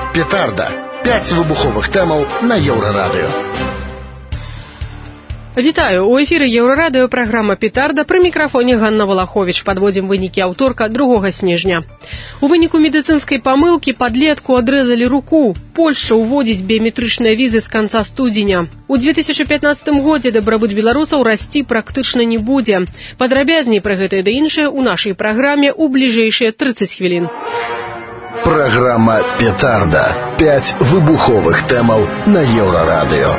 Петарда. 5 вибухових темаў на Еўрарадыё. Вітаю, у эфіры Еўрарадыё праграма «Петарда», пры мікрафоне Ганна Валаховіч. Падводзім вынікі аўторка 2 снежня. У выніку медыцынскай памылкі падлетку адрэзалі руку. Польшча ўводзіць біяметрычныя візы з канца студзеня. У 2015 годзе дабрабыт беларусаў расці практычна не будзе. Падрабязней пра гэта ды іншае ў нашай праграме ў бліжэйшыя 30 хвілін. Программа «Петарда». 5 выбуховых темаў на Еўрарадыё.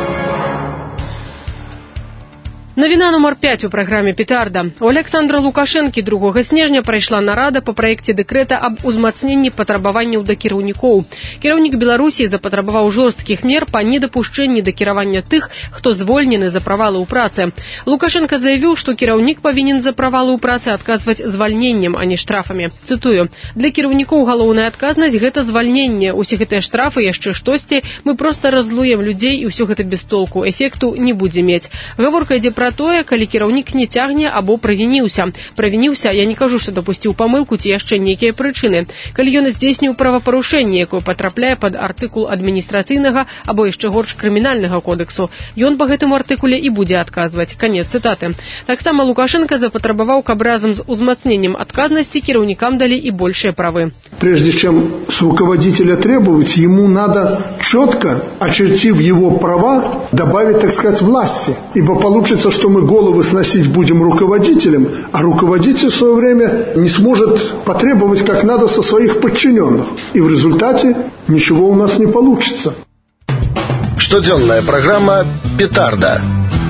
Навіна нумар 5 у праграме «Петарда». У Александра Лукашэнкі 2 снежня прайшла нарада па праекце дэкрэта аб узмацненні патрабаванняў да кіраўнікоў. Кіраўнік Беларусі запатрабаваў жорсткіх мер па недапушчэнні да кіравання тых, хто звольнены за правалы ў працы. Лукашенко заявіў, што кіраўнік павінен за правалы ў працы адказваць звальненнем, а не штрафамі. Цытую: «Для кіраўнікоў галоўная адказнасць – гэта звальненне. Усе гэтыя штрафы, яшчэ штосьці, мы проста раззлуем людзей, і ўсё гэта без толку. Эфекту не будзе мець». Гаворка ідзе пра тое, калі кіраўнік не цягне або правініўся. Правініўся, я не кажу, што дапусціў памылку ці яшчэ нейкія прычыны. Калі ён здзейсніў правапарушэнне, якое патрапляе пад артыкул адміністрацыйнага або яшчэ горш крымінальнага кодексу, ён па гэтаму артыкуле і будзе адказваць. Канец цытаты. Таксама Лукашенко запатрабаваў, каб разам з узмацненнем адказнасці кіраўнікам далі і большыя правы. Прежде чем с руководителя требовать, ему надо четко, очертив его права, добавить, так сказать, власти. Ибо получится, что мы головы сносить будем руководителям, а руководитель в свое время не сможет потребовать как надо со своих подчиненных. И в результате ничего у нас не получится. Штодзённая программа «Петарда».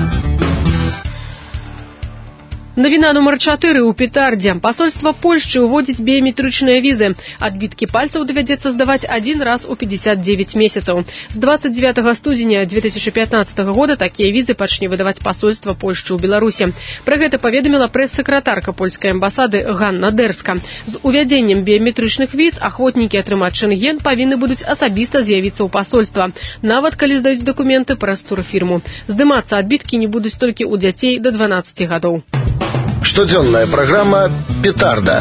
Навіна нумар 4 у «Петардзе». Пасольства Польшчы ўводзіць біяметрычныя візы. Адбіткі пальцаў давядзецца здаваць один раз у 59 месяцаў. З 29 студзеня 2015 года такія візы пачне выдаваць пасольства Польшчы ў Беларусі. Пра гэта паведаміла прэс-сакратарка польскай амбасады Ганна Дэрска. З увядзеннем біяметрычных віз ахвотнікі атрымаць шэнген павінны будуць асабіста з'явіцца ў пасольства, нават калі здаюць дакументы праз турфірму. Здымацца адбіткі не будуць толькі ў дзяцей да 12 гадоў. Штодзённая программа «Петарда».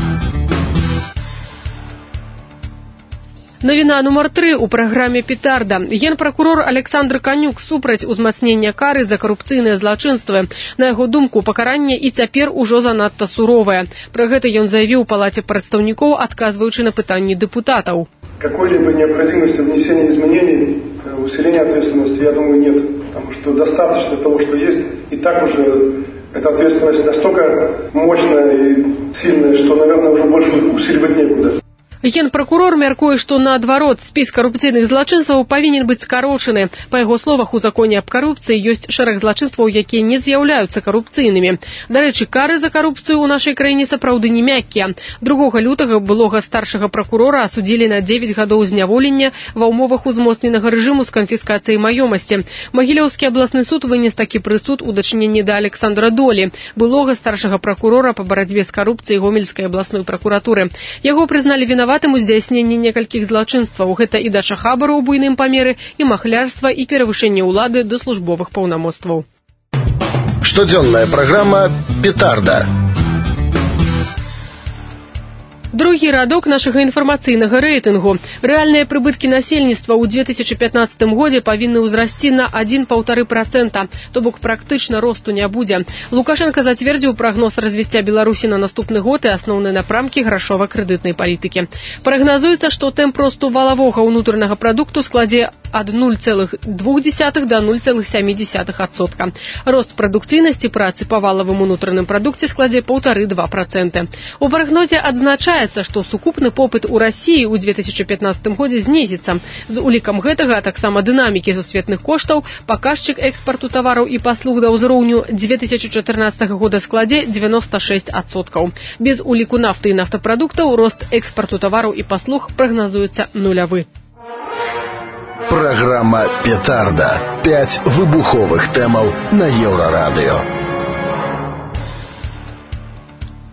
Навіна нумар 3 у праграме «Петарда». Генпракурор Александр Канюк супраць узмацнення кары за карупцыйныя злачынствы. На яго думку, пакаранне і цяпер ужо занадта суровае. Пра гэта ён заявіў у палаце прадстаўнікоў, адказваючы на пытанні депутатаў. Какой-либо необходимости внесения изменений, усиления ответственности, я думаю, нет. Потому что достаточно того, что есть, и так уже эта ответственность настолько мощная и сильная, что, наверное, уже больше усиливать некуда. Генпракурор мяркуе, што наадварот, спіс карупцыйных злачынстваў павінен быць скарочаны. Па яго словах, у законе аб карупцыі ёсць шэраг злачынстваў, якія не з'яўляюцца карупцыйнымі. Дарэчы, кары за карупцыю ў нашай краіне сапраўды не мяккія. 2 лютага былога старшага пракурора асудзілі на 9 гадоў зняволення ва ўмовах узмоцненага рэжыму з канфіскацыяй маёмасці. Магілёўскі абласны суд вынес такі прысуд у дачыненні да Александра Долі, былога старшага пракурора па барацьбе з карупцыяй Гомельскай абласной пракуратуры. Яго прызналі вінаватым у здзяйсненні некалькіх злачынстваў. Гэта і дача хабару ў буйным памеры, і махлярства, і перавышэнне ўлады да службовых паўнамоцтваў. Штодзённая программа «Петарда». Другі радок нашага інфармацыйнага рэйтынгу. Рэальныя прыбыткі насельніцтва ў 2015 годзе павінны ўзрасці на 1,5%, то бок практычна росту не будзе. Лукашенко зацвердзіў прагноз развіцця Беларусі на наступны год і асноўныя напрамкі грашова-крэдытнай палітыкі. Прагназуецца, што тэмп росту валавога ўнутранага прадукту складзе ад 0,2 да 0,7%. Рост прадукцыйнасці працы па валавым унутраным прадукце складзе 1,5–2%. У прагнозе адзначаецца, што сукупны попыт у Расіі ў 2015 годзе знізіцца. З улікам гэтага, а таксама дынамікі сусветных коштаў, паказчык экспарту тавараў і паслуг да ўзроўню 2014 года складзе 96%. Без уліку нафты і нафтапрадуктаў рост экспарту тавараў і паслуг прагназуецца нулявы. Программа «Петарда». 5 выбуховых темаў на Еўрарадыё.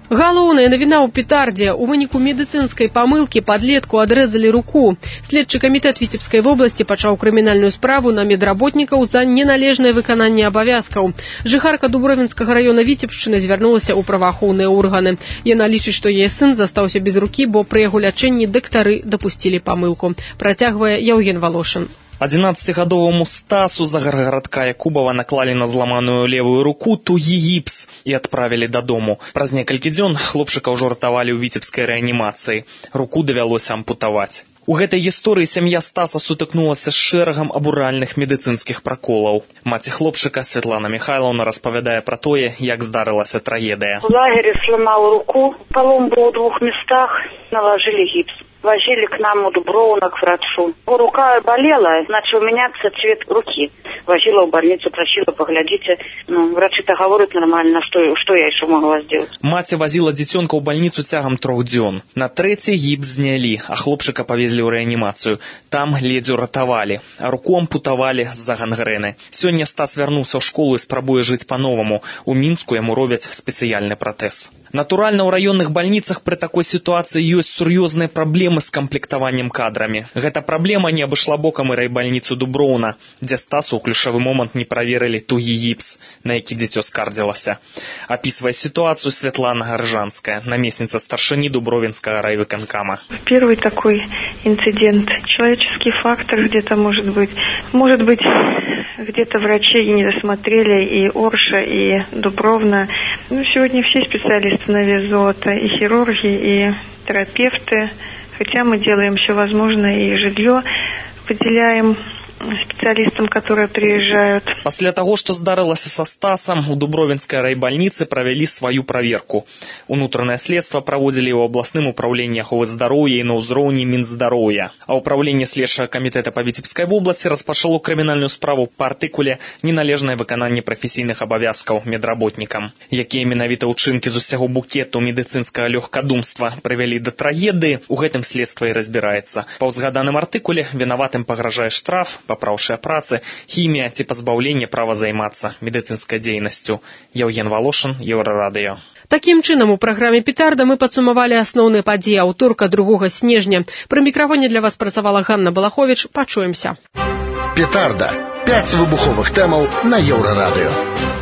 Галоўная навіна ў петардзе. У выніку медыцынскай памылкі падлетку адрэзалі руку. Следчы камітэт Віцебскай вобласці пачаў крымінальную справу на медработнікаў за неналежнае выкананне абавязкаў. Жыхарка Дубровінскага раёна Віцебшчыны звярнулася ў праваахоўныя органы. Яна лічыць, што яе сын застаўся без рукі, бо пры яго лячэнні дактары дапусцілі памылку. Працягвае Яўген Валошын. 11-гадовому Стасу з агарагарадка Якубова наклалі на зламаную левую руку тугі гіпс і адправілі дадому. Праз некалькі дзён хлопчыка ўжо ратавалі ў віцебскай рэанімацыі. Руку давялося ампутаваць. У гэтай гісторыі сям'я Стаса сутыкнулася з шэрагам абуральных медыцынскіх праколаў. Маці хлопчыка Святлана Михайловна распавядае пра тое, як здарылася трагедыя. В лагере сломал руку, полом был в 2 местах, наложили гипс. Возили к нам у Дубровна к врачу. Рука болела, начал меняться цвет руки. Возила в больницу, просила, поглядите. Врачи-то говорят нормально, что я еще могла сделать. Маці возила дзіцёнка ў бальніцу цягам 3 дзён. На 3-й гіпс знялі, а хлопчыка павезлі ў рэанімацыю. Там ледзь уратавалі, а руку ампутавалі з-за гангрэны. Сёння Стас вярнуўся ў школу і спрабуе жыць па-новаму. У Мінску яму робяць спецыяльны пратэз. Натуральна, ў раённых бальніцах пры такой сітуацыі ёсць сур'ёзныя праблемы з камплектаваннем кадрамі. Гэта праблема не абышла бокам і райбальніцу Дуброўна, дзе Стасу ў ключавы момант не праверылі тугі гіпс, на які дзіцё скардзілася. Описывая ситуацию, Светлана Горжанская, наместница старшини Дубровинского райвыконкама. Первый такой инцидент. Человеческий фактор где-то может быть где-то врачи и не досмотрели, и Орша, и Дубровна. Сегодня все специалисты на вес золота, и хирурги, и терапевты. Хотя мы делаем все возможное, и жилье выделяем специалистам, которые приезжают. Пасля таго, што здарылася са Стасам, у Дубровінскай райбальніцы правялі сваю праверку. Унутранае следства праводзілі ў абласным управленні аховы здароўя і на ўзроўні Мінздароўя. А ўправленне следчага камітэта па Віцебскай вобласці распачало крымінальную справу па артыкуле «Неналежнае выкананне прафесійных абавязкаў медработнікам». Якія менавіта ўчынкі з усяго букету медыцынскага лёгкадумства прывялі да трагедыі, у гэтым следства і разбіраецца. Па ўзгаданым артыкуле вінаватым пагражае штраф, папраўшая працы, хімія ці пазбаўленне права займацца медыцынскай дзейнасцю. Яўген Валошын, Еўрарадыё. Такім чынам, у праграме «Петарда» мы падсумавалі асноўныя падзеі аўторка 2 снежня. Пры мікрафоне для вас працавала Ганна Балаховіч. Пачуемся. «Петарда». 5 выбуховых тэмаў на Еўрарадыё.